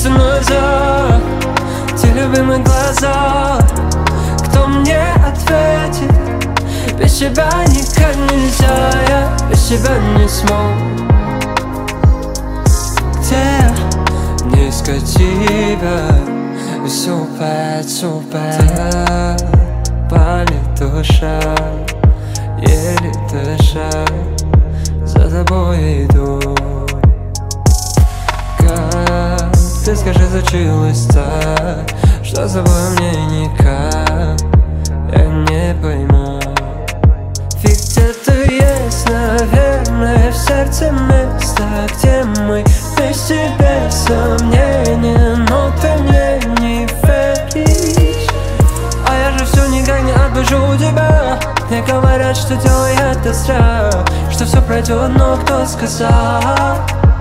вернутся назад те любимые глаза? Кто мне ответит? Без тебя никак нельзя, я без тебя не смог. Где не искать тебя? Супер, супер, болит душа, еле дыша, за тобой иду. Как ты, скажи, случилось так, что с тобой мне никак, я не пойму. Ведь где-то есть, наверное, в сердце место, где мы вместе без сомнения, но ты мне не веришь. А я же все никак не отпущу тебя. Мне говорят, что делаю это зря, что все пройдет, но кто сказал?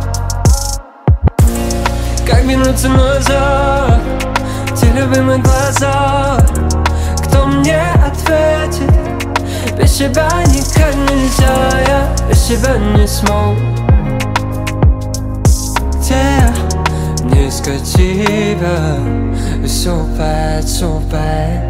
Как вернуться назад те любимые глаза? Кто мне ответит? Без тебя никак нельзя, я без тебя не смог. Где не искать тебя? Супер, супер.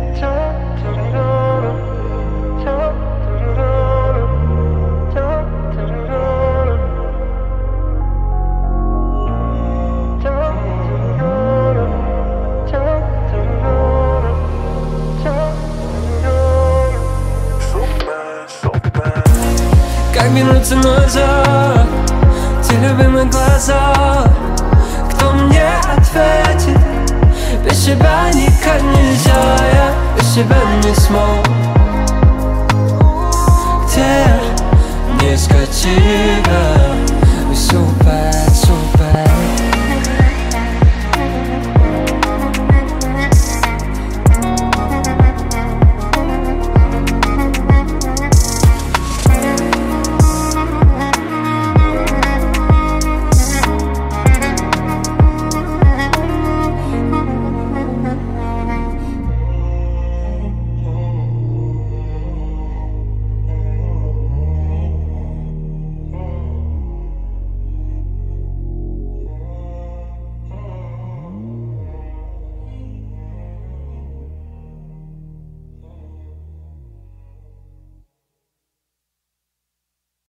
Как вернуться назад те любимые глаза? Кто мне ответит? Без тебя никак нельзя, я без тебя не смог. Где не искать тебя?